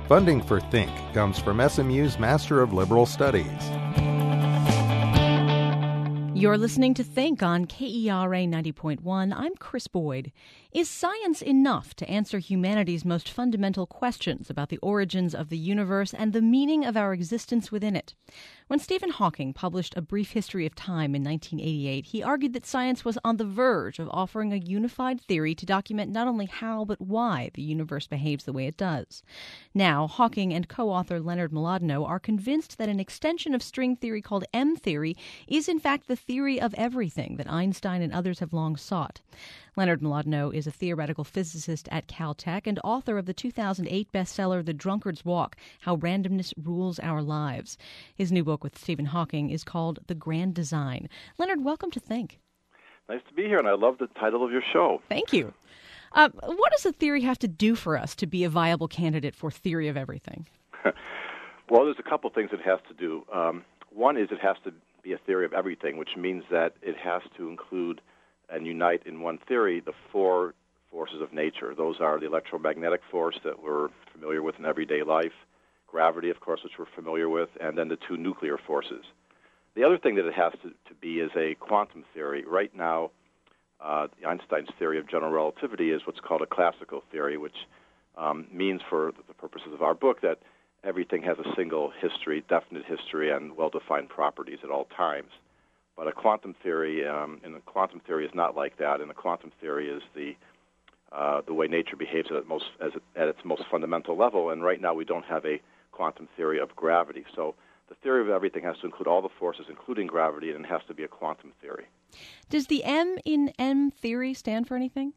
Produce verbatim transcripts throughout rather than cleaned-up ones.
Funding for Think comes from S M U's Master of Liberal Studies. You're listening to Think on K E R A ninety point one. I'm Chris Boyd. Is science enough to answer humanity's most fundamental questions about the origins of the universe and the meaning of our existence within it? When Stephen Hawking published A Brief History of Time in nineteen eighty-eight, he argued that science was on the verge of offering a unified theory to document not only how but why the universe behaves the way it does. Now, Hawking and co-author Leonard Mlodinow are convinced that an extension of string theory called M-theory is in fact the theory of everything that Einstein and others have long sought. Leonard Mlodinow is a theoretical physicist at Caltech and author of the two thousand eight bestseller The Drunkard's Walk, How Randomness Rules Our Lives. His new book with Stephen Hawking is called The Grand Design. Leonard, welcome to Think. Nice to be here, and I love the title of your show. Thank you. Uh, what does a theory have to do for us to be a viable candidate for theory of everything? Well, there's a couple things it has to do. Um, one is it has to be a theory of everything, which means that it has to include and unite in one theory the four forces of nature. Those are the electromagnetic force that we're familiar with in everyday life, gravity, of course, which we're familiar with, and then the two nuclear forces. The other thing that it has to, to be is a quantum theory. Right now, uh, Einstein's theory of general relativity is what's called a classical theory, which um, means, for the purposes of our book, that everything has a single history, definite history, and well-defined properties at all times. But a quantum theory, um, in a quantum theory, is not like that. And a quantum theory is the uh, the way nature behaves at its most as it, at its most fundamental level. And right now, we don't have a quantum theory of gravity. So the theory of everything has to include all the forces, including gravity, and it has to be a quantum theory. Does the M in M theory stand for anything?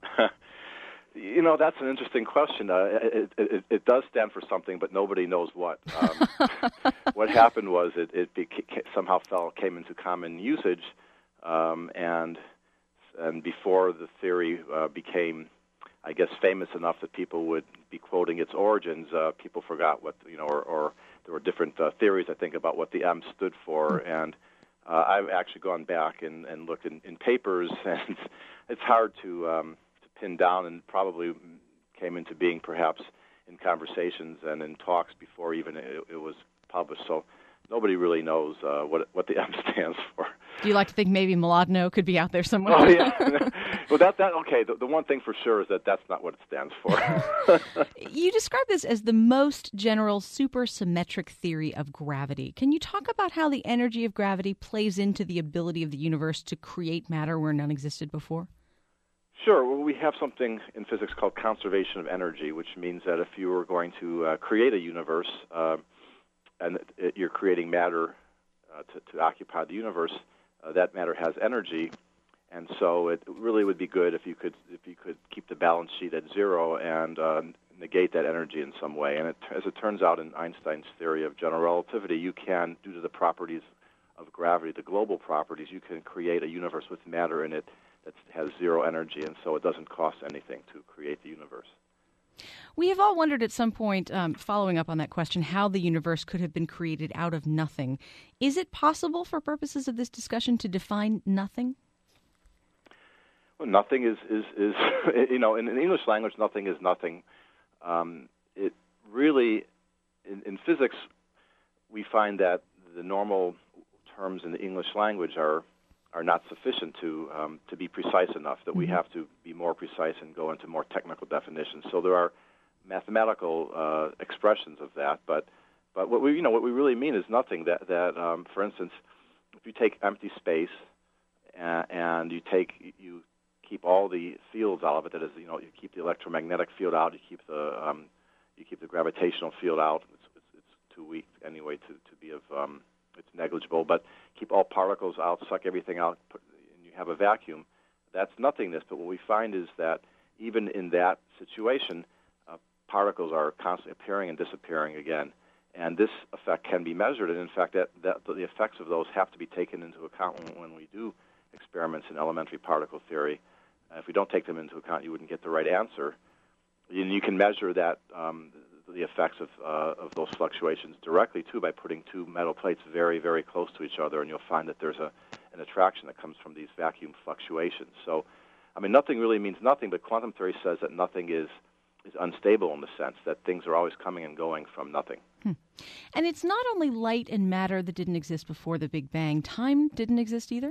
You know, that's an interesting question. Uh, it, it, it does stand for something, but nobody knows what. Um, what happened was it, it beca- somehow fell came into common usage, um, and and before the theory uh, became, I guess, famous enough that people would be quoting its origins, uh, people forgot what, you know, or, or there were different uh, theories, I think, about what the M stood for, and uh, I've actually gone back and, and looked in, in papers, and it's hard to... Um, pinned down and probably came into being perhaps in conversations and in talks before even it, it was published. So nobody really knows uh, what what the M stands for. Do you like to think maybe Mlodinow could be out there somewhere? Oh, yeah. Well, that, that okay, the, the one thing for sure is that that's not what it stands for. You describe this as the most general supersymmetric theory of gravity. Can you talk about how the energy of gravity plays into the ability of the universe to create matter where none existed before? Sure. Well, we have something in physics called conservation of energy, which means that if you were going to uh, create a universe uh, and it, it, you're creating matter uh, to, to occupy the universe, uh, that matter has energy, and so it really would be good if you could if you could keep the balance sheet at zero and uh, negate that energy in some way. And it, as it turns out in Einstein's theory of general relativity, you can, due to the properties of gravity, the global properties, you can create a universe with matter in it that has zero energy, and so it doesn't cost anything to create the universe. We have all wondered at some point, um, following up on that question, how the universe could have been created out of nothing. Is it possible, for purposes of this discussion, to define nothing? Well, nothing is, is, is you know, in, in English language, nothing is nothing. Um, it really, in, in physics, we find that the normal terms in the English language are are not sufficient to um, to be precise enough, that we have to be more precise and go into more technical definitions. So there are mathematical uh, expressions of that, but but what we you know what we really mean is nothing. That that um, for instance, if you take empty space and, and you take you keep all the fields out of it, that is, you know, you keep the electromagnetic field out, you keep the um, you keep the gravitational field out. It's, it's, it's too weak anyway to to be of um, it's negligible, but keep all particles out, suck everything out, put, and you have a vacuum. That's nothingness, but what we find is that even in that situation, uh, particles are constantly appearing and disappearing again. And this effect can be measured, and in fact, that, that the effects of those have to be taken into account when, when we do experiments in elementary particle theory. Uh, if we don't take them into account, you wouldn't get the right answer. And you can measure that um, the effects of uh, of those fluctuations directly, too, by putting two metal plates very, very close to each other, and you'll find that there's a an attraction that comes from these vacuum fluctuations. So, I mean, nothing really means nothing, but quantum theory says that nothing is is unstable in the sense that things are always coming and going from nothing. Hmm. And it's not only light and matter that didn't exist before the Big Bang. Time didn't exist either?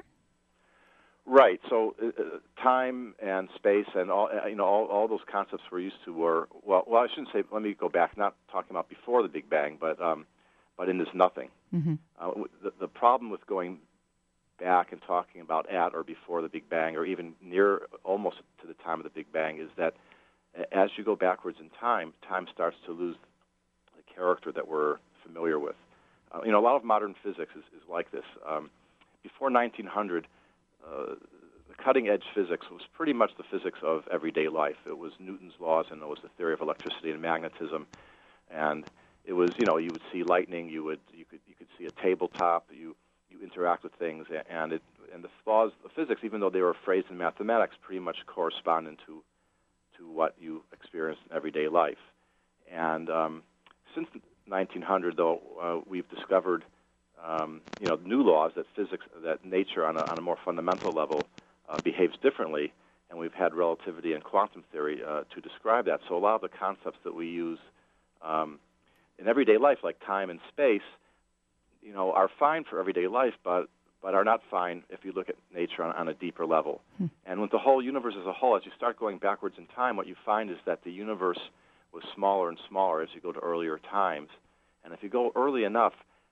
Right. So uh, time and space and all uh, you know all, all those concepts we're used to were well. Well, I shouldn't say. Let me go back. Not talking about before the Big Bang, but um, but in this nothing. Mm-hmm. Uh, the, the problem with going back and talking about at or before the Big Bang, or even near almost to the time of the Big Bang, is that as you go backwards in time, time starts to lose the character that we're familiar with. Uh, you know, a lot of modern physics is, is like this. Um, before nineteen hundred. Uh, the cutting-edge physics was pretty much the physics of everyday life. It was Newton's laws, and it was the theory of electricity and magnetism. And it was, you know, you would see lightning, you would, you could, you could see a tabletop, you, you interact with things, and it, and the laws of physics, even though they were phrased in mathematics, pretty much corresponded to, to what you experience in everyday life. And um, since nineteen hundred, though, uh, we've discovered Um, you know, new laws that physics, that nature on a, on a more fundamental level uh, behaves differently, and we've had relativity and quantum theory uh, to describe that. So a lot of the concepts that we use um, in everyday life, like time and space, you know, are fine for everyday life, but but are not fine if you look at nature on, on a deeper level. Hmm. And with the whole universe as a whole, as you start going backwards in time, what you find is that the universe was smaller and smaller as you go to earlier times. And if you go early enough,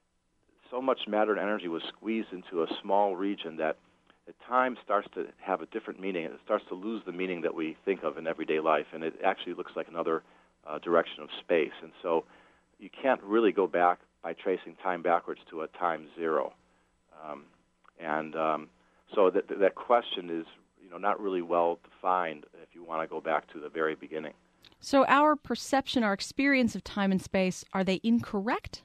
so much matter and energy was squeezed into a small region that at time starts to have a different meaning. It starts to lose the meaning that we think of in everyday life, and it actually looks like another uh, direction of space. And so you can't really go back by tracing time backwards to a time zero. Um, and um, so that, that question is, you know, not really well defined if you want to go back to the very beginning. So our perception, our experience of time and space, are they incorrect?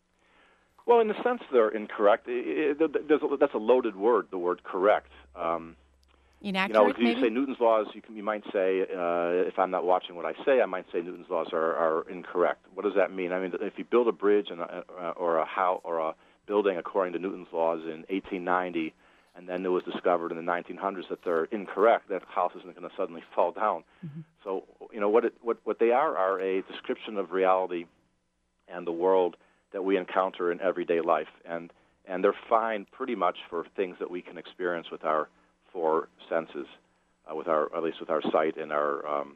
Well, in a sense, they're incorrect. It, it, there's a, that's a loaded word, the word correct. Um, Inaccurate, you know, if you maybe? say Newton's laws, you, can, you might say, uh, if I'm not watching what I say, I might say Newton's laws are, are incorrect. What does that mean? I mean, if you build a bridge and a, uh, or a house or a building according to Newton's laws in eighteen ninety, and then it was discovered in the nineteen hundreds that they're incorrect, that house isn't going to suddenly fall down. Mm-hmm. So, you know, what, it, what what they are are a description of reality and the world that we encounter in everyday life, and and they're fine pretty much for things that we can experience with our four senses, uh, with our at least with our sight and our um,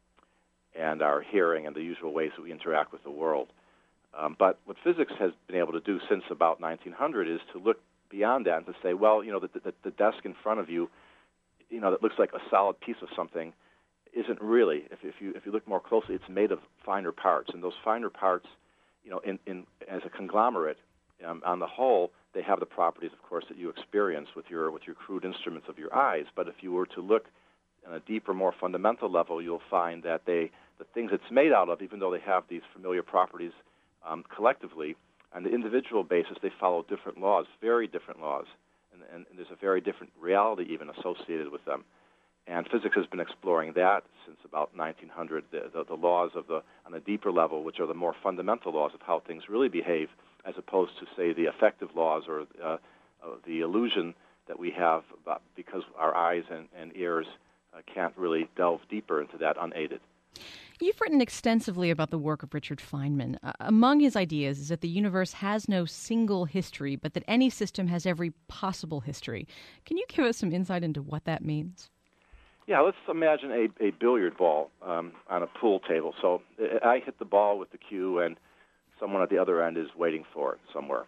and our hearing and the usual ways that we interact with the world. Um, but what physics has been able to do since about nineteen hundred is to look beyond that and to say, well, you know, the, the, the desk in front of you, you know, that looks like a solid piece of something, isn't really. If, if you if you look more closely, it's made of finer parts, and those finer parts, you know, in, in as a conglomerate, um, on the whole, they have the properties, of course, that you experience with your with your crude instruments of your eyes. But if you were to look on a deeper, more fundamental level, you'll find that they the things it's made out of, even though they have these familiar properties um, collectively, on the individual basis, they follow different laws, very different laws, and, and, and there's a very different reality even associated with them. And physics has been exploring that since about nineteen hundred, the, the, the laws of the on a deeper level, which are the more fundamental laws of how things really behave, as opposed to, say, the effective laws or uh, uh, the illusion that we have about, because our eyes and, and ears uh, can't really delve deeper into that unaided. You've written extensively about the work of Richard Feynman. Uh, among his ideas is that the universe has no single history, but that any system has every possible history. Can you give us some insight into what that means? Yeah, let's imagine a, a billiard ball um, on a pool table. So I hit the ball with the cue, and someone at the other end is waiting for it somewhere.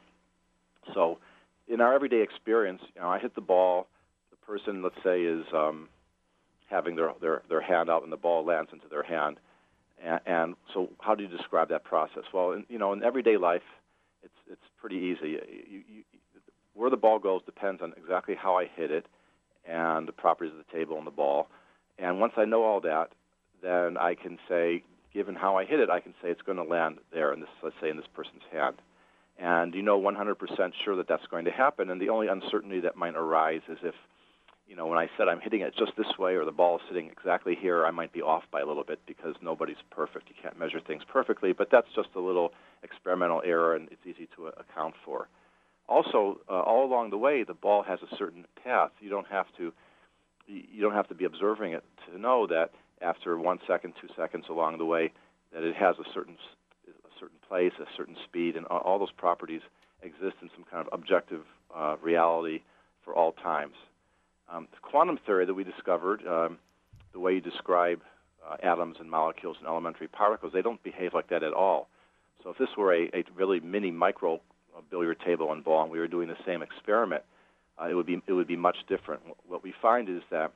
So in our everyday experience, you know, I hit the ball. The person, let's say, is um, having their, their, their hand out, and the ball lands into their hand. And, and so how do you describe that process? Well, in, you know, in everyday life, it's it's pretty easy. You, you, where the ball goes depends on exactly how I hit it and the properties of the table and the ball. And once I know all that, then I can say, given how I hit it, I can say it's going to land there, in this, let's say, in this person's hand. And you know one hundred percent sure that that's going to happen, and the only uncertainty that might arise is if, you know, when I said I'm hitting it just this way or the ball is sitting exactly here, I might be off by a little bit because nobody's perfect. You can't measure things perfectly, but that's just a little experimental error, and it's easy to account for. Also, uh, all along the way, the ball has a certain path. You don't have to you don't have to be observing it to know that after one second, two seconds along the way, that it has a certain a certain place, a certain speed, and all, all those properties exist in some kind of objective uh, reality for all times. Um, the quantum theory that we discovered, um, the way you describe uh, atoms and molecules and elementary particles, they don't behave like that at all. So if this were a, a really mini micro billiard table and ball, and we were doing the same experiment, uh, it would be it would be much different. What we find is that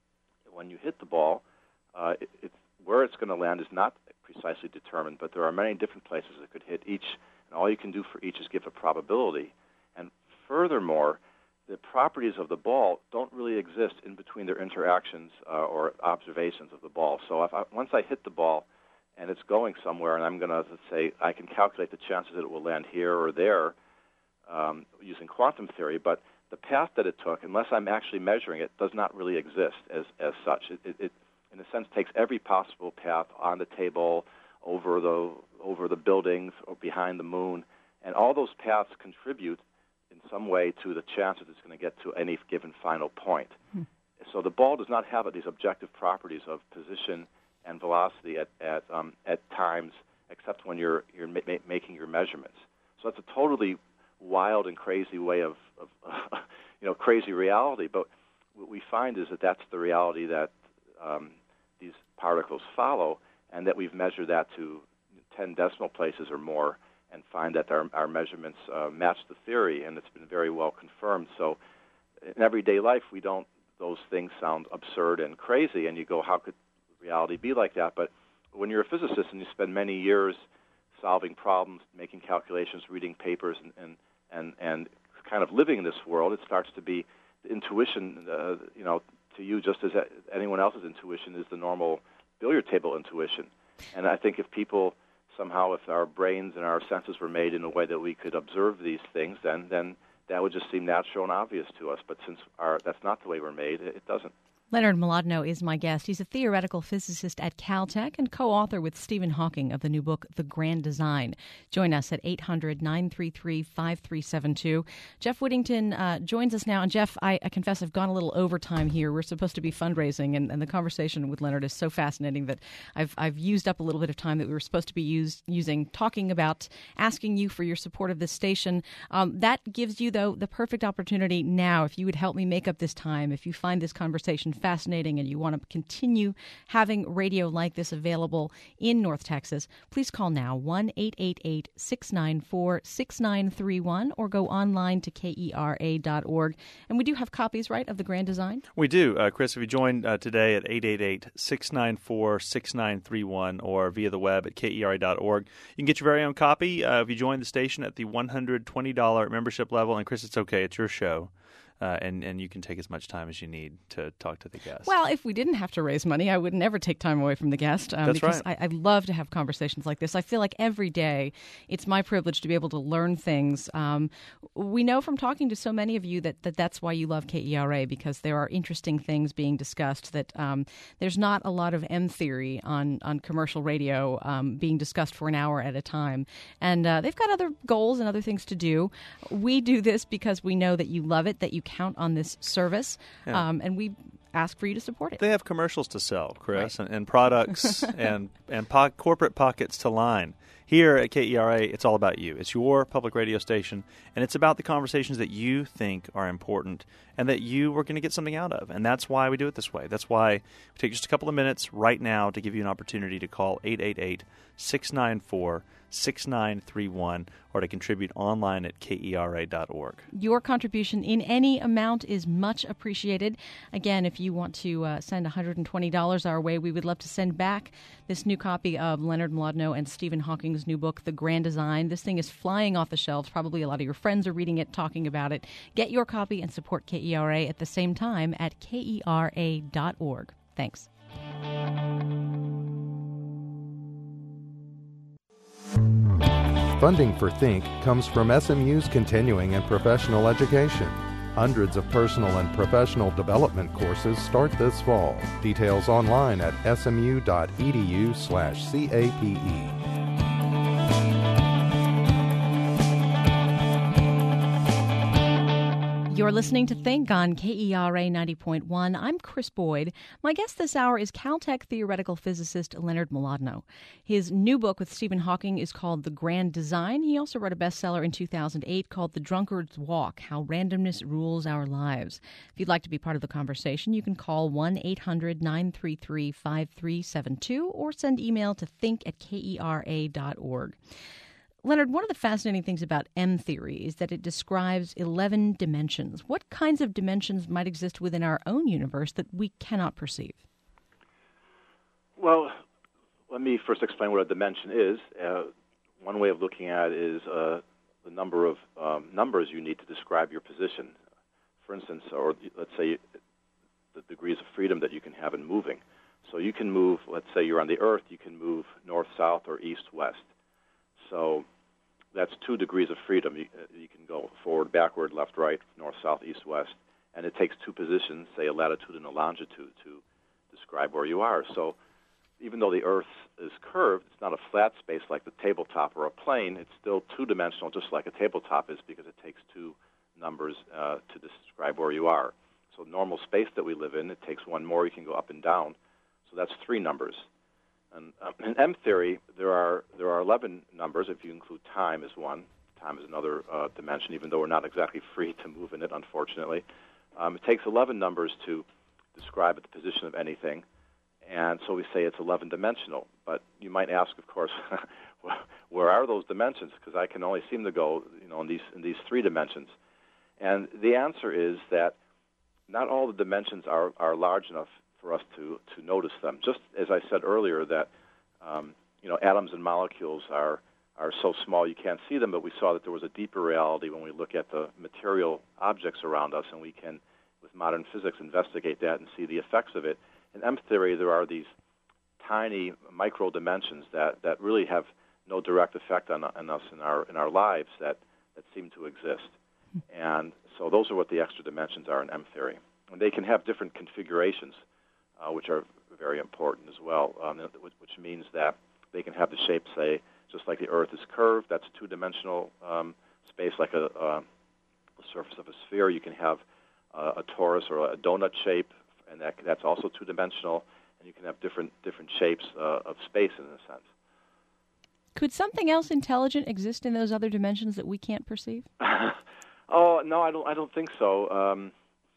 when you hit the ball, uh, it, it's, where it's going to land is not precisely determined, but there are many different places it could hit each, and all you can do for each is give a probability. And furthermore, the properties of the ball don't really exist in between their interactions uh, or observations of the ball. So if I, once I hit the ball and it's going somewhere, and I'm going to, let's say, I can calculate the chances that it will land here or there um, using quantum theory, but the path that it took, unless I'm actually measuring it, does not really exist as, as such. It, it, it, in a sense, takes every possible path on the table, over the over the buildings, or behind the moon, and all those paths contribute in some way to the chance that it's going to get to any given final point. Hmm. So the ball does not have these objective properties of position and velocity at at, um, at times, except when you're you're ma- making your measurements. So that's a totally wild and crazy way of, of uh, you know, crazy reality. But what we find is that that's the reality that um, these particles follow, and that we've measured that to ten decimal places or more, and find that our, our measurements uh, match the theory, and it's been very well confirmed. So in everyday life, we don't, those things sound absurd and crazy, and you go, how could reality be like that? But when you're a physicist and you spend many years solving problems, making calculations, reading papers, and, and, and, and kind of living in this world, it starts to be the intuition, uh, you know, to you just as anyone else's intuition is the normal billiard table intuition. And I think if people somehow, if our brains and our senses were made in a way that we could observe these things, then then that would just seem natural and obvious to us. But since our, that's not the way we're made, it, it doesn't. Leonard Mlodinow is my guest. He's a theoretical physicist at Caltech and co-author with Stephen Hawking of the new book, The Grand Design. Join us at eight hundred, nine three three, five three seven two. Jeff Whittington uh, joins us now. And Jeff, I, I confess I've gone a little overtime here. We're supposed to be fundraising, and, and the conversation with Leonard is so fascinating that I've I've used up a little bit of time that we were supposed to be used, using talking about asking you for your support of this station. Um, that gives you, though, the perfect opportunity now, if you would help me make up this time, if you find this conversation fascinating and you want to continue having radio like this available in North Texas, please call now, one eight eight eight, six nine four, six nine three one, or go online to K E R A dot org. And we do have copies, right, of The Grand Design? We do. Uh, Chris, if you join uh, today at eight eight eight, six nine four, six nine three one or via the web at K E R A dot org, you can get your very own copy uh, if you join the station at the one hundred twenty dollars membership level. And Chris, it's okay. It's your show. Uh, and, and you can take as much time as you need to talk to the guest. Well, if we didn't have to raise money, I would never take time away from the guest. Um, That's because right. I, I love to have conversations like this. I feel like every day it's my privilege to be able to learn things. Um, we know from talking to so many of you that, that that's why you love K E R A, because there are interesting things being discussed, that um, there's not a lot of M theory on, on commercial radio um, being discussed for an hour at a time. And uh, they've got other goals and other things to do. We do this because we know that you love it, that you count on this service, yeah. um, and we ask for you to support it. They have commercials to sell, Chris, right. and, and products and and po- corporate pockets to line. Here at K E R A, it's all about you. It's your public radio station, and it's about the conversations that you think are important and that you are going to get something out of. And that's why we do it this way. That's why we take just a couple of minutes right now to give you an opportunity to call eight eight eight, six nine four, six nine three one or to contribute online at K E R A dot org. Your contribution in any amount is much appreciated. Again, if you want to uh, send one hundred twenty dollars our way, we would love to send back this new copy of Leonard Mlodinow and Stephen Hawking's new book, The Grand Design. This thing is flying off the shelves. Probably a lot of your friends are reading it, talking about it. Get your copy and support K E R A at the same time at K E R A dot org. Thanks. Funding for Think comes from S M U's continuing and professional education. Hundreds of personal and professional development courses start this fall. Details online at smu.edu slash CAPE. You're listening to Think on K E R A ninety point one. I'm Chris Boyd. My guest this hour is Caltech theoretical physicist Leonard Mlodinow. His new book with Stephen Hawking is called The Grand Design. He also wrote a bestseller in two thousand eight called The Drunkard's Walk, How Randomness Rules Our Lives. If you'd like to be part of the conversation, you can call one eight hundred nine three three five three seven two or send email to think at K E R A dot org. Leonard, one of the fascinating things about M theory is that it describes eleven dimensions. What kinds of dimensions might exist within our own universe that we cannot perceive? Well, let me first explain what a dimension is. Uh, one way of looking at it is uh, the number of um, numbers you need to describe your position. For instance, or let's say the degrees of freedom that you can have in moving. So you can move, let's say you're on the Earth, you can move north, south, or east, west. So that's two degrees of freedom. You, uh, you can go forward, backward, left, right, north, south, east, west. And it takes two positions, say a latitude and a longitude, to describe where you are. So even though the Earth is curved, it's not a flat space like the tabletop or a plane. It's still two-dimensional, just like a tabletop is, because it takes two numbers uh, to describe where you are. So normal space that we live in, it takes one more. You can go up and down. So that's three numbers. And uh, in M theory, there are there are eleven numbers, if you include time as one. Time is another uh, dimension, even though we're not exactly free to move in it, unfortunately. Um, it takes eleven numbers to describe the position of anything, and so we say it's eleven-dimensional. But you might ask, of course, where are those dimensions? Because I can only seem to go, you know, in these in these three dimensions. And the answer is that not all the dimensions are, are large enough for us to, to notice them. Just as I said earlier, that um, you know, atoms and molecules are are so small you can't see them, but we saw that there was a deeper reality when we look at the material objects around us, and we can, with modern physics, investigate that and see the effects of it. In M theory, there are these tiny micro dimensions that, that really have no direct effect on, on us in our in our lives that, that seem to exist. And so those are what the extra dimensions are in M theory. And they can have different configurations, Uh, which are very important as well, um, which means that they can have the shape, say, just like the Earth is curved, that's a two-dimensional um, space, like a, uh, the surface of a sphere. You can have uh, a torus or a donut shape, and that, that's also two-dimensional, and you can have different different shapes uh, of space in a sense. Could something else intelligent exist in those other dimensions that we can't perceive? oh, no, I don't, I don't think so, um,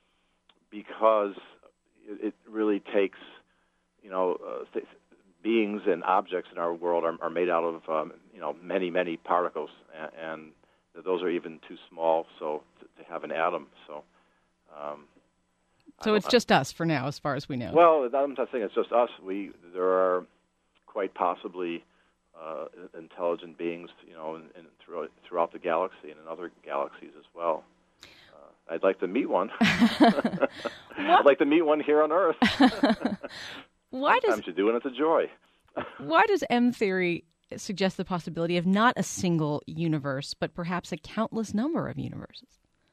because it really takes, you know, uh, th- beings and objects in our world are, are made out of, um, you know, many, many particles, and, and those are even too small so to, to have an atom. So, um, so it's just us for now, as far as we know. Well, I'm not saying it's just us. We there are quite possibly uh, intelligent beings, you know, in, in throughout, throughout the galaxy and in other galaxies as well. I'd like to meet one. I'd like to meet one here on Earth. Why does Sometimes you do, and it's a joy. Why does M theory suggest the possibility of not a single universe, but perhaps a countless number of universes?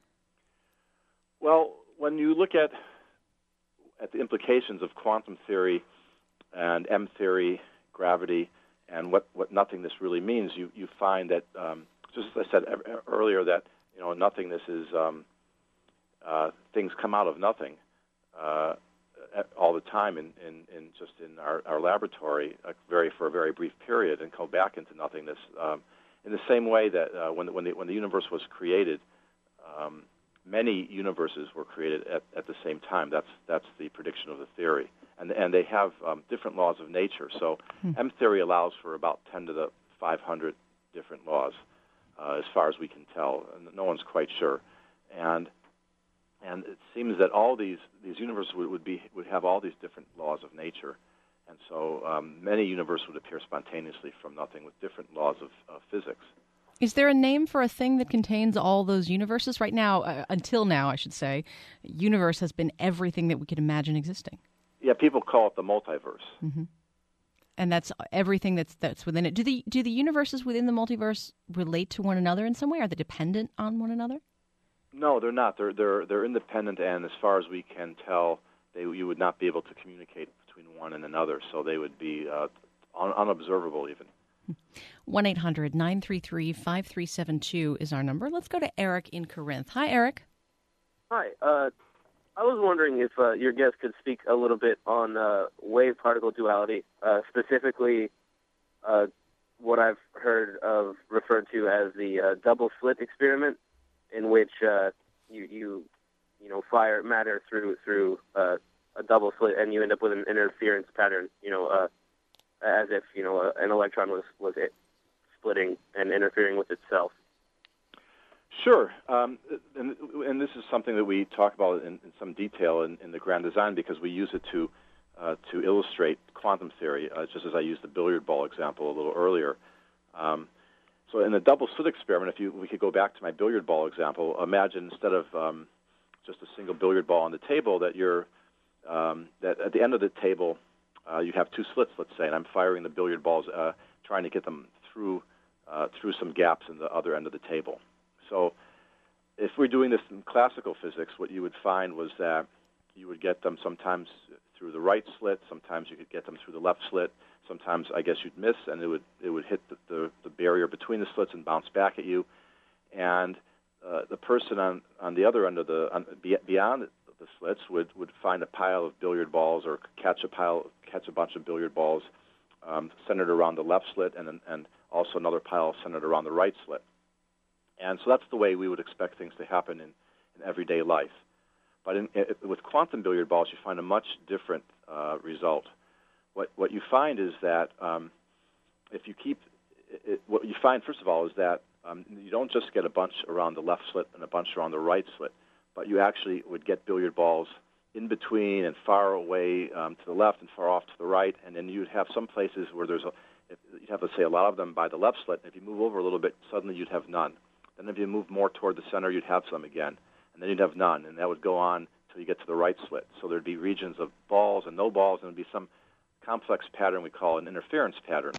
Well, when you look at at the implications of quantum theory and M theory, gravity, and what, what nothingness really means, you, you find that, um, just as I said earlier, that you know nothingness is um, uh, things come out of nothing uh, all the time, in, in, in just in our, our laboratory, uh, very for a very brief period, and go back into nothingness. Um, in the same way that uh, when the, when the when the universe was created, um, many universes were created at, at the same time. That's that's the prediction of the theory, and and they have um, different laws of nature. So hmm. M theory allows for about ten to the five hundred different laws, uh, as far as we can tell. And no one's quite sure, and and it seems that all these these universes would, would be would have all these different laws of nature, and so um, many universes would appear spontaneously from nothing with different laws of, of physics. Is there a name for a thing that contains all those universes? Right now, uh, until now, I should say, universe has been everything that we could imagine existing. Yeah, people call it the multiverse. Mm-hmm. And that's everything that's that's within it. Do the do the universes within the multiverse relate to one another in some way? Are they dependent on one another? No, they're not. They're they're they're independent, and as far as we can tell, they you would not be able to communicate between one and another. So they would be uh, un- unobservable even. one eight hundred nine three three five three seven two is our number. Let's go to Eric in Corinth. Hi, Eric. Hi. Uh, I was wondering if uh, your guest could speak a little bit on uh, wave-particle duality, uh, specifically uh, what I've heard of referred to as the uh, double-slit experiment, in which uh, you, you you know fire matter through through uh, a double slit, and you end up with an interference pattern. You know, uh, as if you know an electron was was it splitting and interfering with itself. Sure, um, and, and this is something that we talk about in, in some detail in, in the Grand Design, because we use it to uh, to illustrate quantum theory, uh, just as I used the billiard ball example a little earlier. Um, so in the double slit experiment, if you we could go back to my billiard ball example, imagine instead of um, just a single billiard ball on the table, that you're um, that at the end of the table uh, you have two slits, let's say, and I'm firing the billiard balls, uh, trying to get them through uh, through some gaps in the other end of the table. So if we're doing this in classical physics, what you would find was that you would get them sometimes through the right slit, sometimes you could get them through the left slit, sometimes I guess you'd miss and it would it would hit the, the, the barrier between the slits and bounce back at you. And uh, the person on, on the other end of the, on, beyond the slits would, would find a pile of billiard balls or catch a pile, catch a bunch of billiard balls um, centered around the left slit, and, and also another pile centered around the right slit. And so that's the way we would expect things to happen in, in everyday life. But in, in, with quantum billiard balls, you find a much different uh, result. What what you find is that um, if you keep, it, what you find, first of all, is that um, you don't just get a bunch around the left slit and a bunch around the right slit, but you actually would get billiard balls in between and far away um, to the left and far off to the right, and then you'd have some places where there's a, you'd have, let's say, a lot of them by the left slit, and if you move over a little bit, suddenly you'd have none. Then if you move more toward the center, you'd have some again, and then you'd have none, and that would go on until you get to the right slit. So there'd be regions of balls and no balls, and there'd be some complex pattern we call an interference pattern.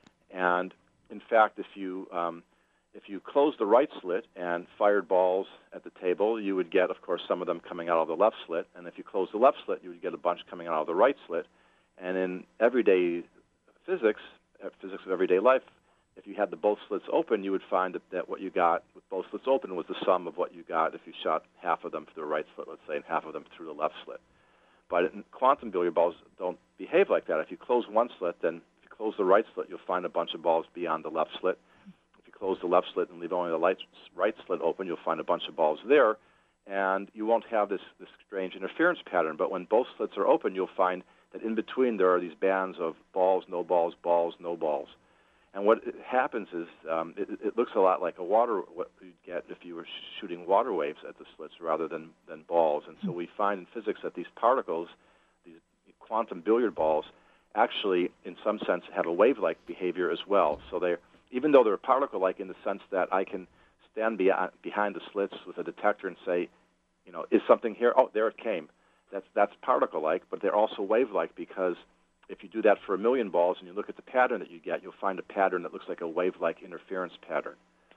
And in fact, if you um, if you closed the right slit and fired balls at the table, you would get, of course, some of them coming out of the left slit, and if you closed the left slit, you would get a bunch coming out of the right slit. And in everyday physics, physics of everyday life, if you had the both slits open, you would find that, that what you got with both slits open was the sum of what you got if you shot half of them through the right slit, let's say, and half of them through the left slit. But in quantum billiard balls don't behave like that. If you close one slit, then if you close the right slit, you'll find a bunch of balls beyond the left slit. If you close the left slit and leave only the light, right slit open, you'll find a bunch of balls there, and you won't have this, this strange interference pattern. But when both slits are open, you'll find that in between there are these bands of balls, no balls, balls, no balls. And what happens is um, it, it looks a lot like a water, what you'd get if you were shooting water waves at the slits rather than, than balls. And so we find in physics that these particles, these quantum billiard balls, actually, in some sense, have a wave-like behavior as well. So they, even though they're particle-like in the sense that I can stand beyond, behind the slits with a detector and say, you know, is something here? Oh, there it came. That's, that's particle-like, but they're also wave-like, because if you do that for a million balls and you look at the pattern that you get, you'll find a pattern that looks like a wave-like interference pattern.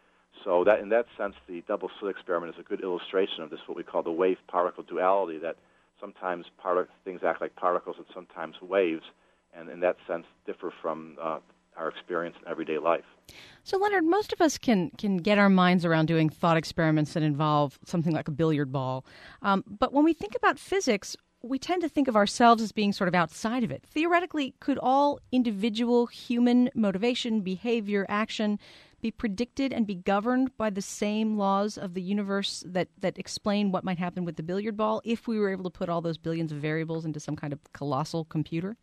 So that, in that sense, the double slit experiment is a good illustration of this, what we call the wave-particle duality, that sometimes part- things act like particles and sometimes waves, and in that sense differ from uh, our experience in everyday life. So, Leonard, most of us can can get our minds around doing thought experiments that involve something like a billiard ball. Um, but when we think about physics, we tend to think of ourselves as being sort of outside of it. Theoretically, could all individual human motivation, behavior, action be predicted and be governed by the same laws of the universe that, that explain what might happen with the billiard ball if we were able to put all those billions of variables into some kind of colossal computer?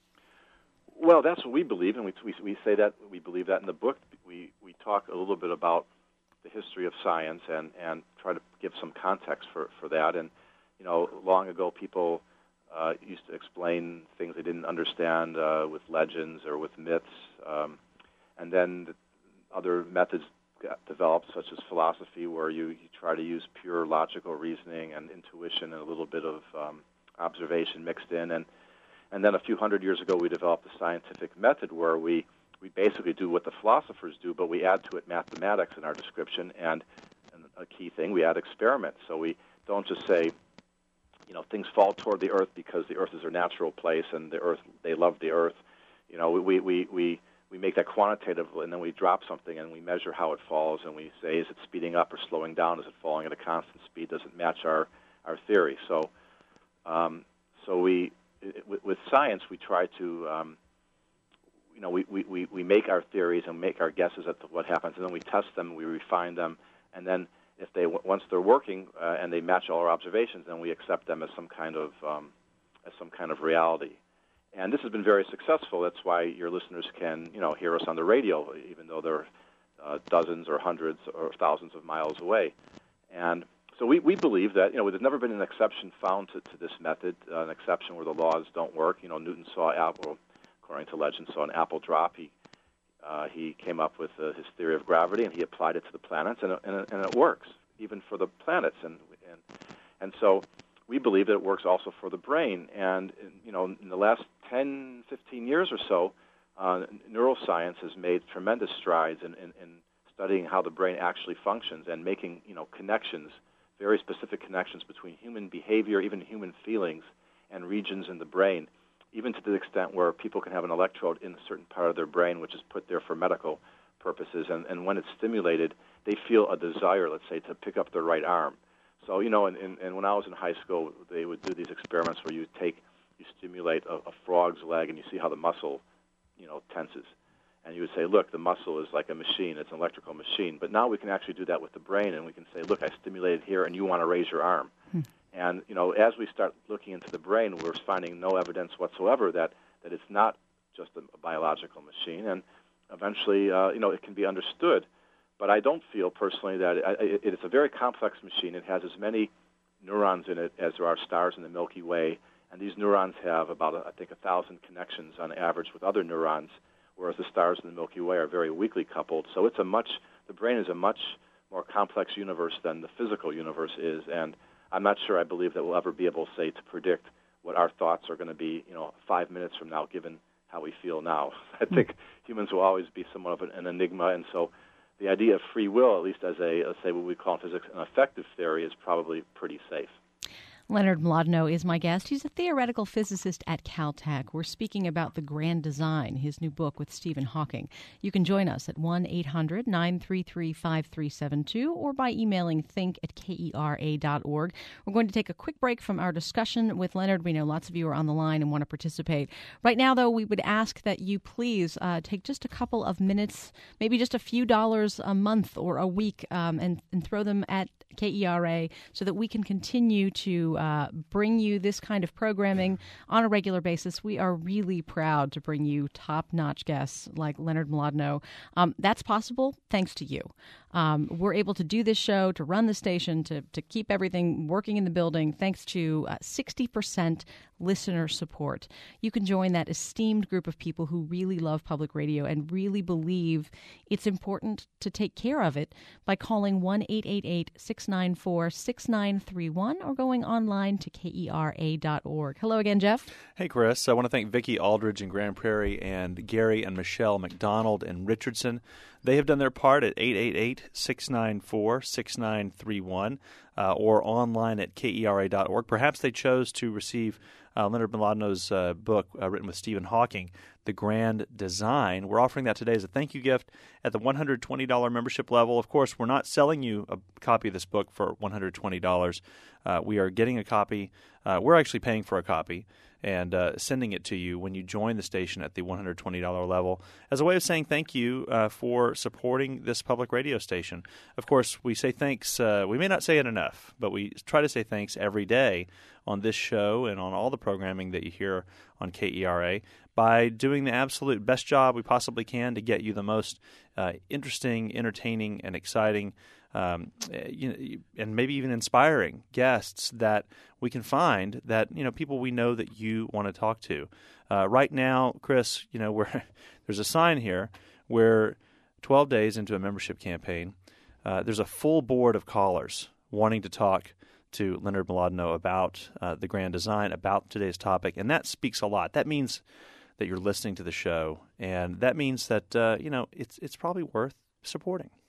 Well, that's what we believe, and we, we, we say that, we believe that in the book. We, we talk a little bit about the history of science and, and try to give some context for, for that. And you know, long ago, people uh, used to explain things they didn't understand uh, with legends or with myths, um, and then the other methods got developed, such as philosophy, where you, you try to use pure logical reasoning and intuition and a little bit of um, observation mixed in. And and then a few hundred years ago, we developed the scientific method, where we, we basically do what the philosophers do, but we add to it mathematics in our description, and, and a key thing, we add experiments. So we don't just say, you know, things fall toward the earth because the earth is their natural place and the earth, they love the earth. You know, we, we, we, we make that quantitative, and then we drop something and we measure how it falls, and we say, is it speeding up or slowing down? Is it falling at a constant speed? Does it match our our theory. So, um, so we it, with, with science we try to um, you know we, we, we make our theories and make our guesses at the, what happens, and then we test them, we refine them, and then if they once they're working uh, and they match all our observations, then we accept them as some kind of um, as some kind of reality. And this has been very successful. That's why your listeners can, you know, hear us on the radio, even though they're uh, dozens or hundreds or thousands of miles away. And so we, we believe that, you know, there's never been an exception found to, to this method, uh, an exception where the laws don't work. You know, Newton saw apple, according to legend, saw an apple drop. He uh, he came up with uh, his theory of gravity, and he applied it to the planets, and, and, and it works, even for the planets. And and and so we believe that it works also for the brain. And, you know, in the last ten, fifteen years or so, uh, neuroscience has made tremendous strides in, in, in studying how the brain actually functions and making, you know, connections, very specific connections between human behavior, even human feelings, and regions in the brain, even to the extent where people can have an electrode in a certain part of their brain, which is put there for medical purposes. And, and when it's stimulated, they feel a desire, let's say, to pick up their right arm. So, you know, and, and, and when I was in high school, they would do these experiments where you take, you stimulate a, a frog's leg and you see how the muscle, you know, tenses. And you would say, look, the muscle is like a machine. It's an electrical machine. But now we can actually do that with the brain, and we can say, look, I stimulated here, and you want to raise your arm. Hmm. And, you know, as we start looking into the brain, we're finding no evidence whatsoever that, that it's not just a, a biological machine. And eventually, uh, you know, it can be understood. But I don't feel personally that it, it, it's a very complex machine. It has as many neurons in it as there are stars in the Milky Way, and these neurons have about, I think, a thousand connections on average with other neurons, whereas the stars in the Milky Way are very weakly coupled. So it's a much, the brain is a much more complex universe than the physical universe is, and I'm not sure I believe that we'll ever be able, say, to predict what our thoughts are going to be, you know, five minutes from now, given how we feel now. I think humans will always be somewhat of an, an enigma, and so the idea of free will, at least as a, let's say what we call in physics an effective theory, is probably pretty safe. Leonard Mlodinow is my guest. He's a theoretical physicist at Caltech. We're speaking about The Grand Design, his new book with Stephen Hawking. You can join us at one eight hundred nine three three five three seven two or by emailing think at kera dot org. We're going to take a quick break from our discussion with Leonard. We know lots of you are on the line and want to participate. Right now, though, we would ask that you please uh, take just a couple of minutes, maybe just a few dollars a month or a week, um, and, and throw them at K E R A so that we can continue to uh, bring you this kind of programming on a regular basis. We are really proud to bring you top-notch guests like Leonard Mlodinow. Um, that's possible thanks to you. Um, we're able to do this show, to run the station, to, to keep everything working in the building thanks to uh, sixty percent listener support. You can join that esteemed group of people who really love public radio and really believe it's important to take care of it by calling one eight eight eight six nine four six nine three one or going online to K E R A dot org. Hello again, Jeff. Hey, Chris. I want to thank Vicki Aldridge in Grand Prairie and Gary and Michelle McDonald in Richardson. They have done their part at eight eight eight six nine four six nine three one uh, or online at K E R A dot org. Perhaps they chose to receive uh, Leonard Mlodinow's uh, book uh, written with Stephen Hawking, The Grand Design. We're offering that today as a thank you gift at the one hundred twenty dollars membership level. Of course, we're not selling you a copy of this book for one hundred twenty dollars. Uh, we are getting a copy. Uh, we're actually paying for a copy and uh, sending it to you when you join the station at the one hundred twenty dollars level as a way of saying thank you uh, for supporting this public radio station. Of course, we say thanks. Uh, we may not say it enough, but we try to say thanks every day on this show and on all the programming that you hear on K E R A by doing the absolute best job we possibly can to get you the most uh, interesting, entertaining, and exciting Um, you know, and maybe even inspiring guests that we can find that, you know, people we know that you want to talk to. Uh, right now, Chris, you know, we're, there's a sign here where twelve days into a membership campaign, uh, there's a full board of callers wanting to talk to Leonard Mlodinow about uh, the Grand Design, about today's topic, and that speaks a lot. That means that you're listening to the show, and that means that, uh, you know, it's it's probably worth supporting.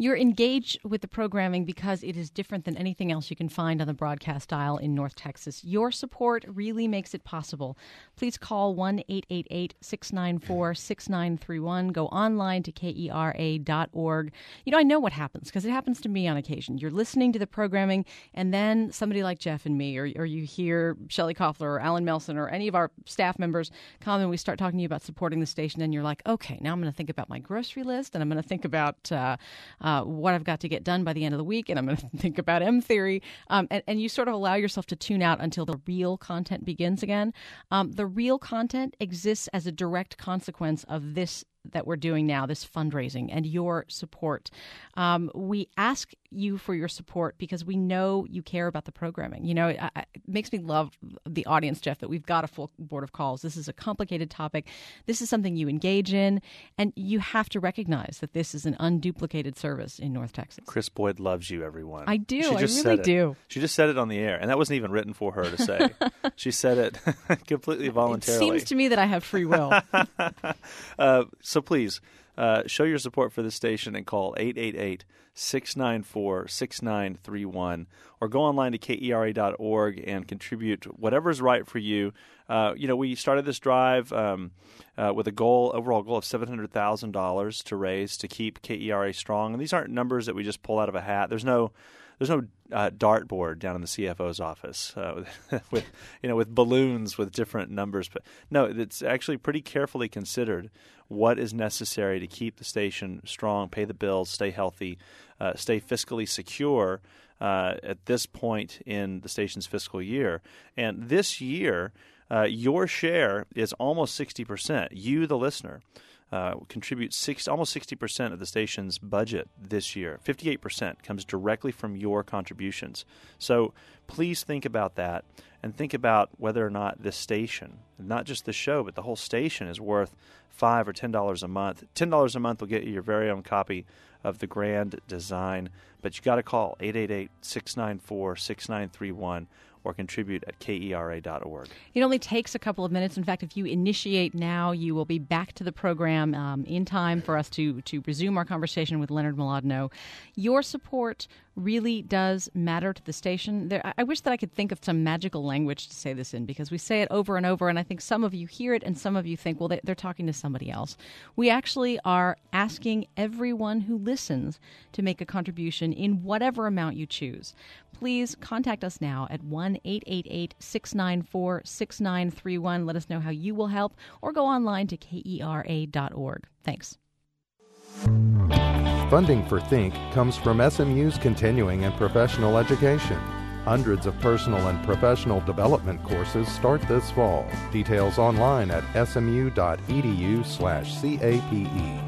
You're engaged with the programming because it is different than anything else you can find on the broadcast dial in North Texas. Your support really makes it possible. Please call one eight eight eight, six nine four, six nine three one. Go online to K E R A dot org. You know, I know what happens because it happens to me on occasion. You're listening to the programming, and then somebody like Jeff and me, or, or you hear Shelley Koffler or Alan Melson or any of our staff members come and we start talking to you about supporting the station, and you're like, okay, now I'm going to think about my grocery list, and I'm going to think about uh, uh, what I've got to get done by the end of the week, and I'm going to think about M theory, um, and, and you sort of allow yourself to tune out until the real content begins again. Um, the real content exists as a direct consequence of this that we're doing now, this fundraising and your support. Um, we ask you for your support because we know you care about the programming. You know, it, it makes me love the audience, Jeff, that we've got a full board of calls. This is a complicated topic. This is something you engage in, and you have to recognize that this is an unduplicated service in North Texas. Chris Boyd loves you, everyone. I do. She I just really said it. do. She just said it on the air, and that wasn't even written for her to say. She said it completely voluntarily. It seems to me that I have free will. uh, so please, uh, show your support for this station and call eight eight eight, six nine four, six nine three one, or go online to K E R A dot org and contribute whatever's right for you. Uh, you know, we started this drive um, uh, with a goal, overall goal of seven hundred thousand dollars to raise to keep K E R A strong. And these aren't numbers that we just pull out of a hat. There's no There's no uh, dartboard down in the C F O's office uh, with you know with balloons with different numbers. But no, it's actually pretty carefully considered what is necessary to keep the station strong, pay the bills, stay healthy, uh, stay fiscally secure uh, at this point in the station's fiscal year. And this year, uh, your share is almost sixty percent. You, the listener, Uh, contribute six, almost sixty percent of the station's budget this year. fifty-eight percent comes directly from your contributions. So please think about that and think about whether or not this station, not just the show, but the whole station is worth five dollars or ten dollars a month. ten dollars a month will get you your very own copy of the Grand Design, but you got to call eight eight eight, six nine four, six nine three one or contribute at K E R A dot org. It only takes a couple of minutes. In fact, if you initiate now, you will be back to the program um, in time for us to, to resume our conversation with Leonard Mlodinow. Your support really does matter to the station. There, I wish that I could think of some magical language to say this in, because we say it over and over, and I think some of you hear it and some of you think, well, they, they're talking to somebody else. We actually are asking everyone who listens to make a contribution in whatever amount you choose. Please contact us now at one eight eight eight, six nine four, six nine three one. Let us know how you will help, or go online to K E R A dot org. Thanks. Funding for Think comes from S M U's continuing and professional education. Hundreds of personal and professional development courses start this fall. Details online at smu.edu slash CAPE.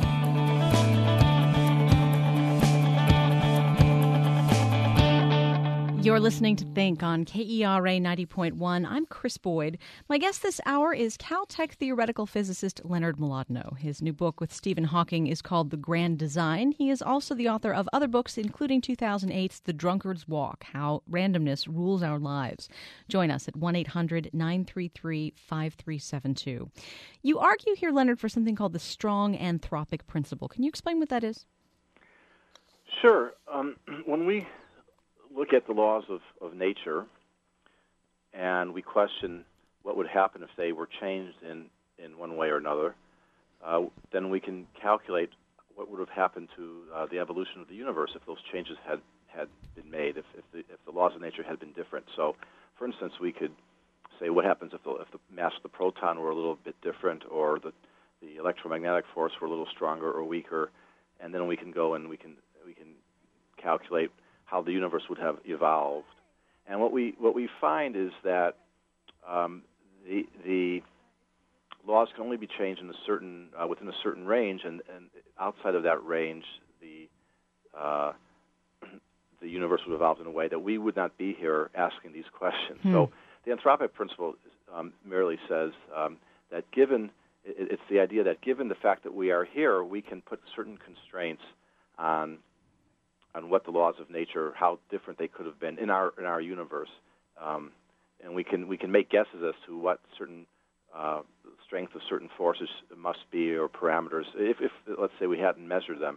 You're listening to Think on K E R A ninety point one. I'm Chris Boyd. My guest this hour is Caltech theoretical physicist Leonard Mlodinow. His new book with Stephen Hawking is called The Grand Design. He is also the author of other books, including two thousand eight's The Drunkard's Walk, How Randomness Rules Our Lives. Join us at one eight hundred, nine three three, five three seven two. You argue here, Leonard, for something called the strong anthropic principle. Can you explain what that is? Sure. Um, when we look at the laws of, of nature and we question what would happen if they were changed in, in one way or another, uh, then we can calculate what would have happened to uh, the evolution of the universe if those changes had, had been made, if, if, the, if the laws of nature had been different. So, for instance, we could say what happens if the, if the mass of the proton were a little bit different, or the, the electromagnetic force were a little stronger or weaker, and then we can go and we can we can calculate how the universe would have evolved. And what we what we find is that um, the the laws can only be changed in a certain uh, within a certain range, and, and outside of that range, the uh, the universe would evolve in a way that we would not be here asking these questions. Hmm. So the anthropic principle um, merely says um, that given it, it's the idea that given the fact that we are here, we can put certain constraints on on what the laws of nature, how different they could have been in our in our universe, um, and we can we can make guesses as to what certain uh, strength of certain forces must be, or parameters. If, if let's say we hadn't measured them,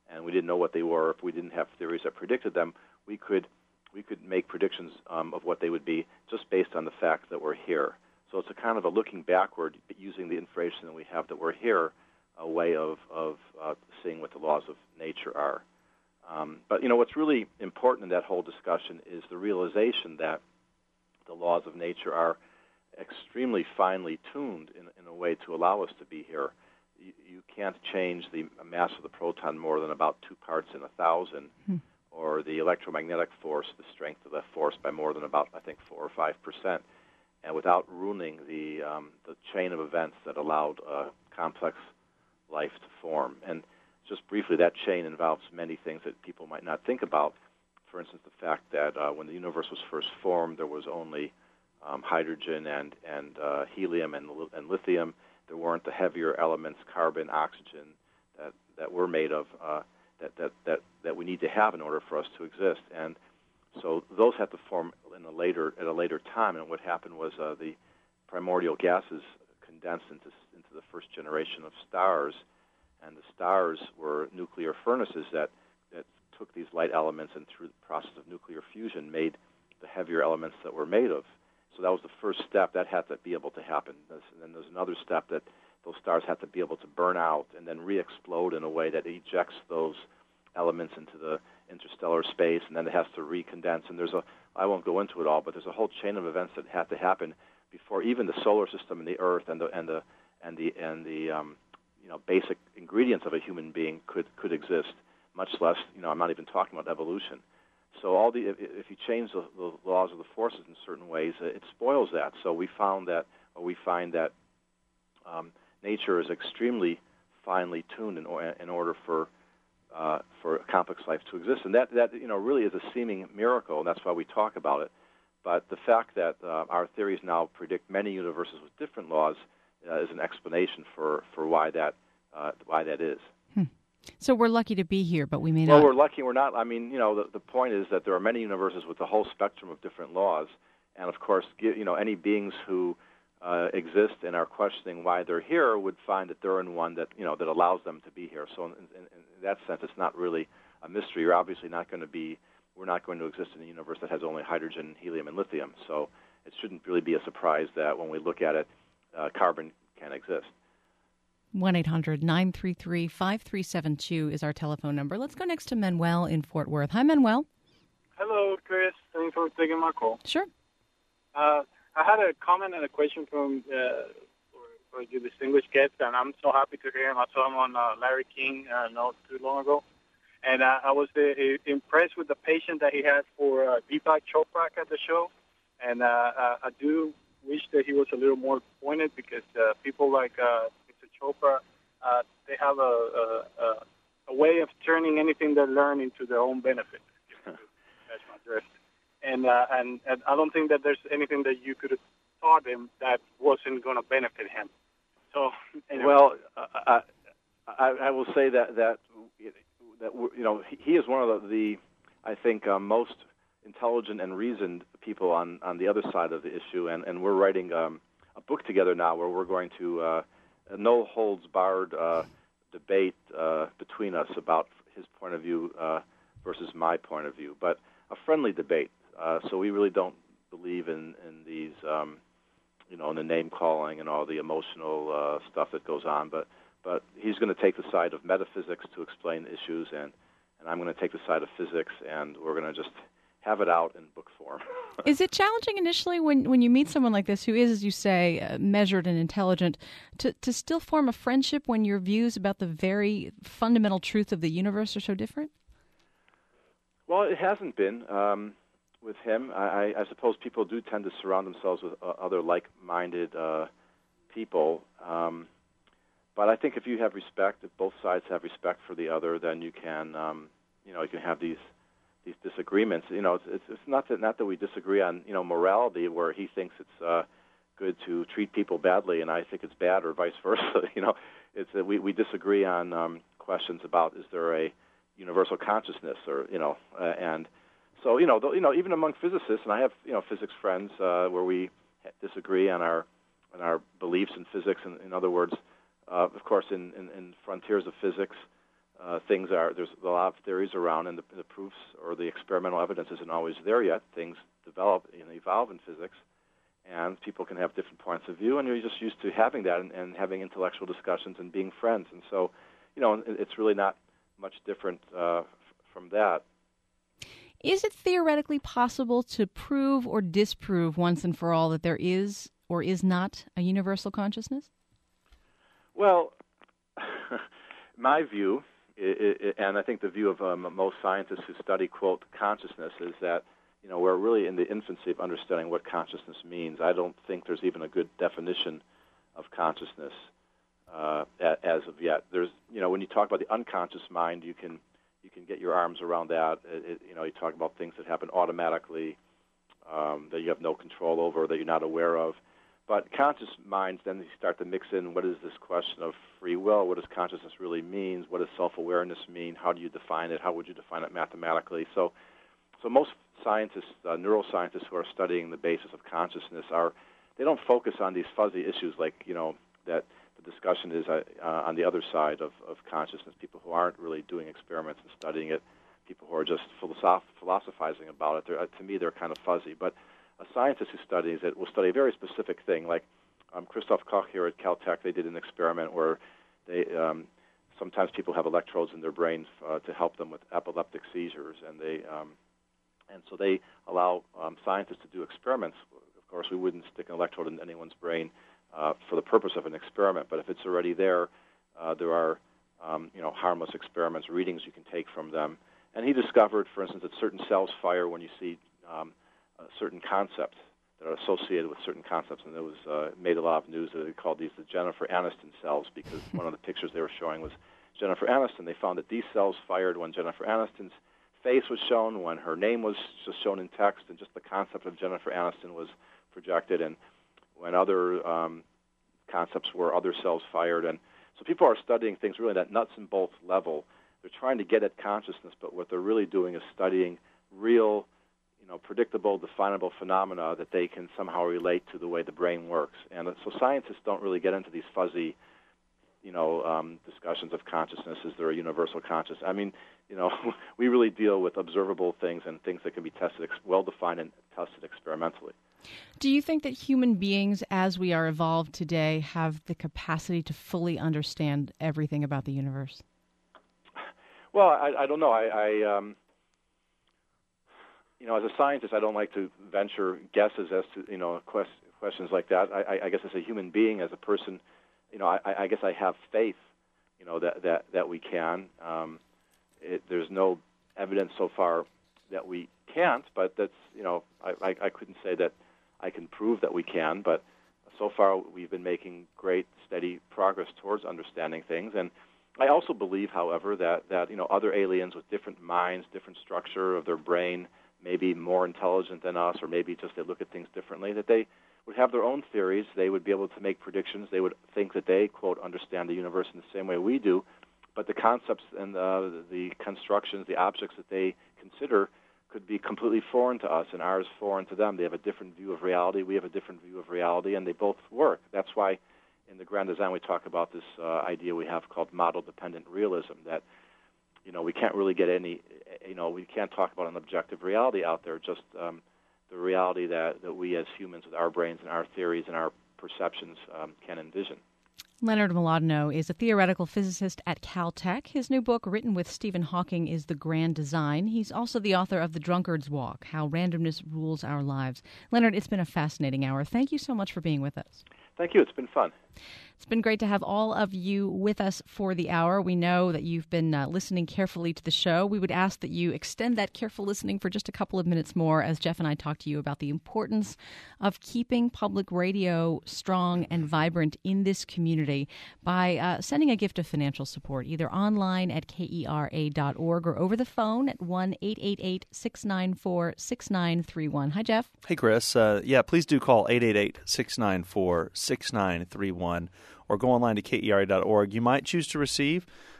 and we didn't know what they were, if we didn't have theories that predicted them, we could we could make predictions um, of what they would be just based on the fact that we're here. So it's a kind of a looking backward, but using the information that we have that we're here, a way of, of uh, seeing what the laws of nature are. Um, but, you know, what's really important in that whole discussion is the realization that the laws of nature are extremely finely tuned in, in a way to allow us to be here. You, you can't change the mass of the proton more than about two parts in a thousand, hmm. or the electromagnetic force, the strength of the force, by more than about, I think, four or five percent, and without ruining the um, the chain of events that allowed uh, complex life to form. And just briefly, that chain involves many things that people might not think about. For instance, the fact that uh, when the universe was first formed, there was only um, hydrogen and and uh, helium and, and lithium. There weren't the heavier elements, carbon, oxygen, that, that we're made of, uh, that, that, that, that we need to have in order for us to exist. And so those had to form in a later at a later time. And what happened was uh, the primordial gases condensed into into the first generation of stars, and the stars were nuclear furnaces that, that took these light elements and through the process of nuclear fusion made the heavier elements that we're made of. So that was the first step. That had to be able to happen. And then there's another step that those stars have to be able to burn out and then re-explode in a way that ejects those elements into the interstellar space, and then it has to recondense. And there's a, I won't go into it all, but there's a whole chain of events that had to happen before even the solar system and the Earth and the and the and the and the um, you know basic ingredients of a human being could could exist. Much less, you know, I'm not even talking about evolution. So all the if, if you change the, the laws of the forces in certain ways, it spoils that. So we found that, or we find that um, nature is extremely finely tuned in, in order for uh, for complex life to exist, and that that you know really is a seeming miracle, and that's why we talk about it. But the fact that uh, our theories now predict many universes with different laws uh, is an explanation for, for why that uh, why that is. Hmm. So we're lucky to be here, but we may well, not. Well, we're lucky. We're not. I mean, you know, the, the point is that there are many universes with a whole spectrum of different laws, and of course, you know, any beings who uh, exist and are questioning why they're here would find that they're in one that you know that allows them to be here. So in, in, in that sense, it's not really a mystery. You're obviously not going to be. We're not going to exist in a universe that has only hydrogen, helium, and lithium. So it shouldn't really be a surprise that when we look at it, uh, carbon can exist. one eight hundred nine three three five three seven two is our telephone number. Let's go next to Manuel in Fort Worth. Hi, Manuel. Hello, Chris. Thanks for taking my call. Sure. Uh, I had a comment and a question from uh, for, for your distinguished guest, and I'm so happy to hear him. I saw him on uh, Larry King uh, not too long ago. And uh, I was uh, impressed with the patience that he had for uh, Deepak Chopra at the show. And uh, uh, I do wish that he was a little more pointed because uh, people like uh, Mister Chopra, uh, they have a, a, a way of turning anything they learn into their own benefit. That's my drift. And, uh, and and I don't think that there's anything that you could have taught him that wasn't going to benefit him. So, anyway. Well, I, I, I will say that that. That you know, he is one of the, the I think, uh, most intelligent and reasoned people on, on the other side of the issue, and, and we're writing um, a book together now where we're going to uh, a no holds barred uh, debate uh, between us about his point of view uh, versus my point of view, but a friendly debate. Uh, so we really don't believe in in these, um, you know, in the name calling and all the emotional uh, stuff that goes on, but. But he's going to take the side of metaphysics to explain issues, and, and I'm going to take the side of physics, and we're going to just have it out in book form. Is it challenging initially when, when you meet someone like this who is, as you say, uh, measured and intelligent, to, to still form a friendship when your views about the very fundamental truth of the universe are so different? Well, it hasn't been um, with him. I, I suppose people do tend to surround themselves with uh, other like-minded uh, people. Um But I think if you have respect, if both sides have respect for the other, then you can, um, you know, you can have these these disagreements. You know, it's it's, it's not that not that we disagree on, you know, morality, where he thinks it's uh, good to treat people badly, and I think it's bad, or vice versa. You know, it's that we we disagree on um, questions about is there a universal consciousness, or you know, uh, and so you know, th- you know, even among physicists, and I have you know physics friends uh, where we disagree on our on our beliefs in physics. And in other words. Uh, of course, in, in, in frontiers of physics, uh, things are, there's a lot of theories around, and the, the proofs or the experimental evidence isn't always there yet. Things develop and evolve in physics, and people can have different points of view, and you're just used to having that and, and having intellectual discussions and being friends. And so, you know, it's really not much different uh, f- from that. Is it theoretically possible to prove or disprove once and for all that there is or is not a universal consciousness? Well, my view, I- I- and I think the view of um, most scientists who study, quote, consciousness, is that, you know, we're really in the infancy of understanding what consciousness means. I don't think there's even a good definition of consciousness uh, as of yet. There's, you know, when you talk about the unconscious mind, you can you can get your arms around that. It, it, you know, you talk about things that happen automatically, um, that you have no control over, that you're not aware of. But conscious minds, then you start to mix in what is this question of free will, what does consciousness really mean, what does self-awareness mean, how do you define it, how would you define it mathematically. So so most scientists, uh, neuroscientists who are studying the basis of consciousness, are they don't focus on these fuzzy issues like, you know, that the discussion is uh, uh, on the other side of, of consciousness, people who aren't really doing experiments and studying it, people who are just philosoph- philosophizing about it. They're, uh, to me, they're kind of fuzzy. But a scientist who studies it will study a very specific thing. Like um, Christoph Koch here at Caltech, they did an experiment where they um, sometimes people have electrodes in their brains uh, to help them with epileptic seizures, and they um, and so they allow um, scientists to do experiments. Of course, we wouldn't stick an electrode in anyone's brain uh, for the purpose of an experiment, but if it's already there, uh, there are um, you know harmless experiments, readings you can take from them. And he discovered, for instance, that certain cells fire when you see um, uh, certain concepts that are associated with certain concepts, and it was uh, made a lot of news that they called these the Jennifer Aniston cells, because one of the pictures they were showing was Jennifer Aniston. They found that these cells fired when Jennifer Aniston's face was shown, when her name was just shown in text, and just the concept of Jennifer Aniston was projected, and when other um, concepts were, other cells fired. And so people are studying things really at that nuts and bolts level. They're trying to get at consciousness, but what they're really doing is studying real, you know, predictable, definable phenomena that they can somehow relate to the way the brain works. And so scientists don't really get into these fuzzy, you know, um, discussions of consciousness. Is there a universal consciousness? I mean, you know, we really deal with observable things and things that can be tested, well-defined and tested experimentally. Do you think that human beings, as we are evolved today, have the capacity to fully understand everything about the universe? Well, I, I don't know. I, I um, you know, as a scientist, I don't like to venture guesses as to, you know, quest, questions like that. I, I guess as a human being, as a person, you know, I, I guess I have faith, you know, that that, that we can. Um, it, there's no evidence so far that we can't, but that's, you know, I, I, I couldn't say that I can prove that we can, but so far we've been making great, steady progress towards understanding things. And I also believe, however, that, that you know, other aliens with different minds, different structure of their brain, maybe more intelligent than us, or maybe just they look at things differently, that they would have their own theories. They would be able to make predictions. They would think that they, quote, understand the universe in the same way we do, but the concepts and the, the constructions, the objects that they consider could be completely foreign to us and ours foreign to them. They have a different view of reality. We have a different view of reality, and they both work. That's why in the Grand Design we talk about this uh, idea we have called model-dependent realism, that, you know, we can't really get any, you know, we can't talk about an objective reality out there, just um, the reality that, that we as humans with our brains and our theories and our perceptions um, can envision. Leonard Mlodinow is a theoretical physicist at Caltech. His new book, written with Stephen Hawking, is The Grand Design. He's also the author of The Drunkard's Walk, How Randomness Rules Our Lives. Leonard, it's been a fascinating hour. Thank you so much for being with us. Thank you. It's been fun. It's been great to have all of you with us for the hour. We know that you've been uh, listening carefully to the show. We would ask that you extend that careful listening for just a couple of minutes more as Jeff and I talk to you about the importance of keeping public radio strong and vibrant in this community by uh, sending a gift of financial support, either online at K E R A dot org or over the phone at one eight eight eight, six nine four, six nine three one. Hi, Jeff. Hey, Chris. Uh, yeah, please do call eight eight eight, six nine four, six nine three one or go online to K E R A dot org. You might choose to receive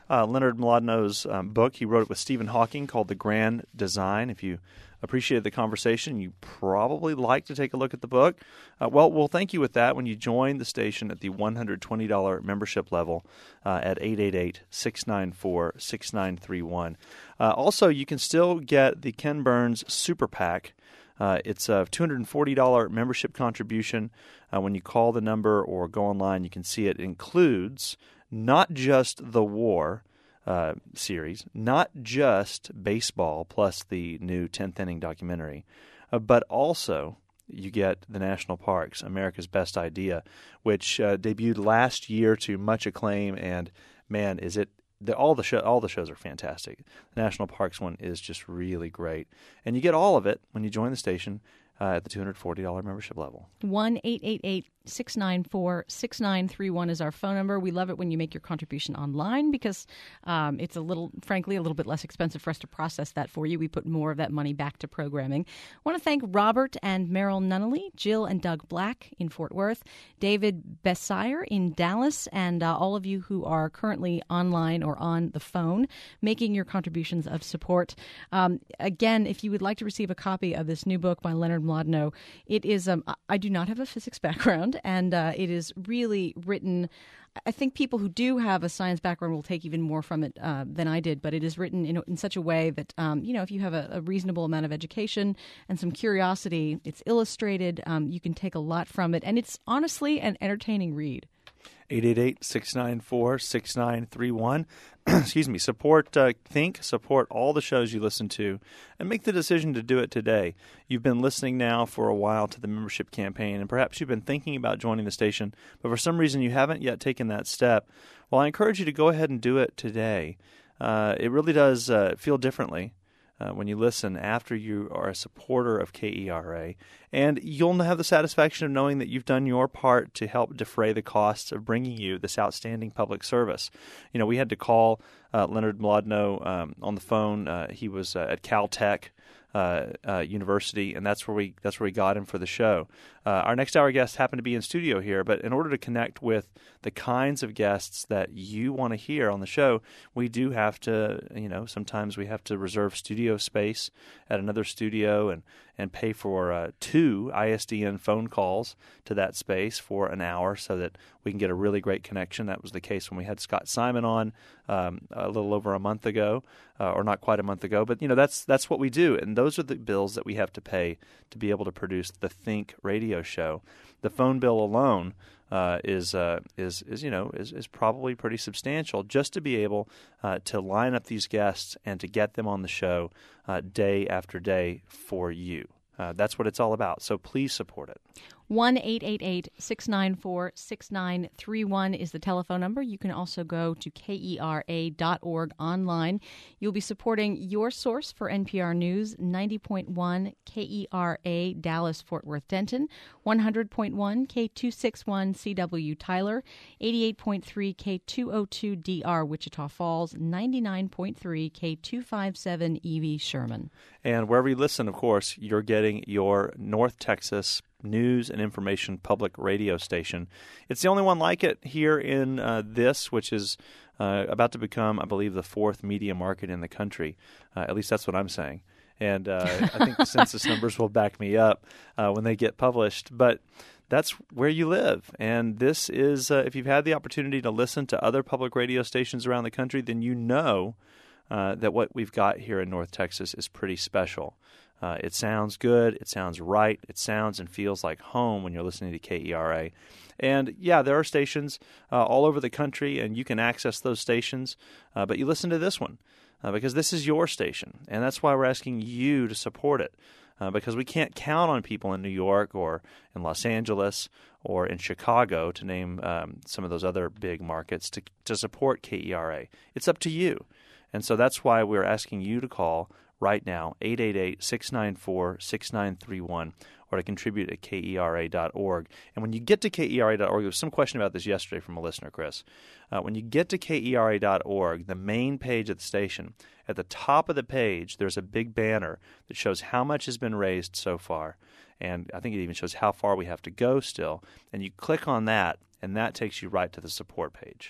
uh, Leonard Mlodino's um, book. He wrote it with Stephen Hawking called The Grand Design. If you appreciated the conversation, you probably like to take a look at the book. Uh, well, we'll thank you with that when you join the station at the one hundred twenty dollars membership level uh, at eight eight eight, six nine four, six nine three one. Uh, also, you can still get the Ken Burns Super PAC. Uh, it's a two hundred forty dollars membership contribution. Uh, when you call the number or go online, you can see it includes not just the war uh, series, not just baseball plus the new tenth inning documentary, uh, but also you get the National Parks, America's Best Idea, which uh, debuted last year to much acclaim, and man, is it The, all the show, all the shows are fantastic. The National Parks one is just really great, and you get all of it when you join the station uh, at the two hundred forty dollars membership level. one eight eight eight, six nine four, six nine three one is our phone number. We love it when you make your contribution online because um, it's a little, frankly, a little bit less expensive for us to process that for you. We put more of that money back to programming. I want to thank Robert and Meryl Nunnally, Jill and Doug Black in Fort Worth, David Bessire in Dallas, and uh, all of you who are currently online or on the phone making your contributions of support. Um, again, if you would like to receive a copy of this new book by Leonard Mlodino, it is, um, I do not have a physics background, and uh, it is really written. I think people who do have a science background will take even more from it uh, than I did, but it is written in, in such a way that, um, you know, if you have a, a reasonable amount of education and some curiosity, it's illustrated, um, you can take a lot from it, and it's honestly an entertaining read. eight eight eight, six nine four, six nine three one. Excuse me. Support uh, Think, support all the shows you listen to, and make the decision to do it today. You've been listening now for a while to the membership campaign, and perhaps you've been thinking about joining the station, but for some reason you haven't yet taken that step. Well, I encourage you to go ahead and do it today. Uh, it really does uh, feel differently Uh, when you listen after you are a supporter of K E R A. And you'll have the satisfaction of knowing that you've done your part to help defray the costs of bringing you this outstanding public service. You know, we had to call uh, Leonard Mlodino um, on the phone. Uh, he was uh, at Caltech uh, uh, University, and that's where we that's where we got him for the show. Uh, our next hour guest happened to be in studio here, but in order to connect with the kinds of guests that you want to hear on the show, we do have to, you know, sometimes we have to reserve studio space at another studio and, and pay for uh, two I S D N phone calls to that space for an hour so that we can get a really great connection. That was the case when we had Scott Simon on um, a little over a month ago, uh, or not quite a month ago. But, you know, that's that's what we do, and those are the bills that we have to pay to be able to produce the Think radio show. The phone bill alone uh, is uh, is is you know is, is probably pretty substantial just to be able uh, to line up these guests and to get them on the show uh, day after day for you. Uh, that's what it's all about. So please support it. one eight eight eight, six nine four, six nine three one is the telephone number. You can also go to K E R A dot org online. You'll be supporting your source for N P R News, ninety point one K E R A Dallas Fort Worth Denton, one hundred point one K two sixty-one C W Tyler, eighty-eight point three K two oh two D R Wichita Falls, ninety-nine point three K two fifty-seven E V Sherman. And wherever you listen, of course, you're getting your North Texas news and information public radio station. It's the only one like it here in uh, this, which is uh, about to become, I believe, the fourth media market in the country. Uh, at least that's what I'm saying. And uh, I think the census numbers will back me up uh, when they get published. But that's where you live. And this is, uh, if you've had the opportunity to listen to other public radio stations around the country, then you know uh, that what we've got here in North Texas is pretty special. Uh, it sounds good. It sounds right. It sounds and feels like home when you're listening to K E R A. And, yeah, there are stations uh, all over the country, and you can access those stations, uh, but you listen to this one uh, because this is your station, and that's why we're asking you to support it uh, because we can't count on people in New York or in Los Angeles or in Chicago, to name um, some of those other big markets, to, to support K E R A. It's up to you. And so that's why we're asking you to call right now, eight eight eight, six nine four, six nine three one, or to contribute at K E R A dot org. And when you get to K E R A dot org, there was some question about this yesterday from a listener, Chris. Uh, when you get to K E R A dot org, the main page of the station, at the top of the page, there's a big banner that shows how much has been raised so far. And I think it even shows how far we have to go still. And you click on that, and that takes you right to the support page.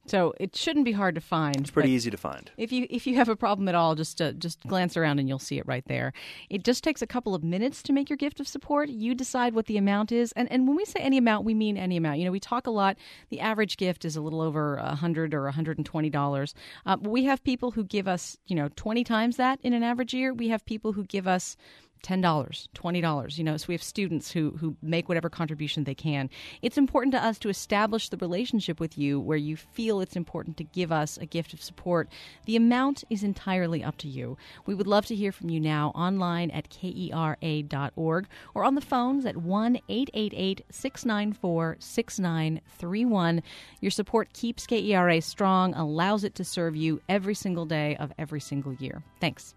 So it shouldn't be hard to find. It's pretty easy to find. If you if you have a problem at all, just uh, just glance around and you'll see it right there. It just takes a couple of minutes to make your gift of support. You decide what the amount is. And, and when we say any amount, we mean any amount. You know, we talk a lot. The average gift is a little over one hundred dollars or one hundred twenty dollars. Uh, but we have people who give us, you know, twenty times that in an average year. We have people who give us ten dollars, twenty dollars, you know, so we have students who, who make whatever contribution they can. It's important to us to establish the relationship with you where you feel it's important to give us a gift of support. The amount is entirely up to you. We would love to hear from you now online at K E R A dot org or on the phones at one eight eight eight, six nine four, six nine three one. Your support keeps K E R A strong, allows it to serve you every single day of every single year. Thanks.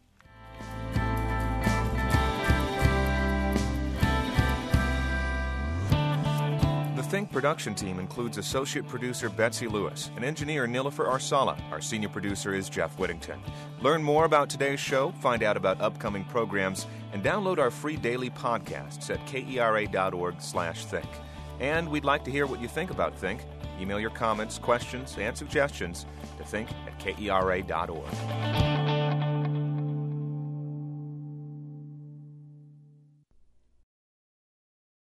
The Think production team includes associate producer Betsy Lewis and engineer Nilofer Arsala. Our senior producer is Jeff Whittington. Learn more about today's show, find out about upcoming programs, and download our free daily podcasts at K E R A dot org slash think. And we'd like to hear what you think about Think. Email your comments, questions, and suggestions to think at K E R A dot org.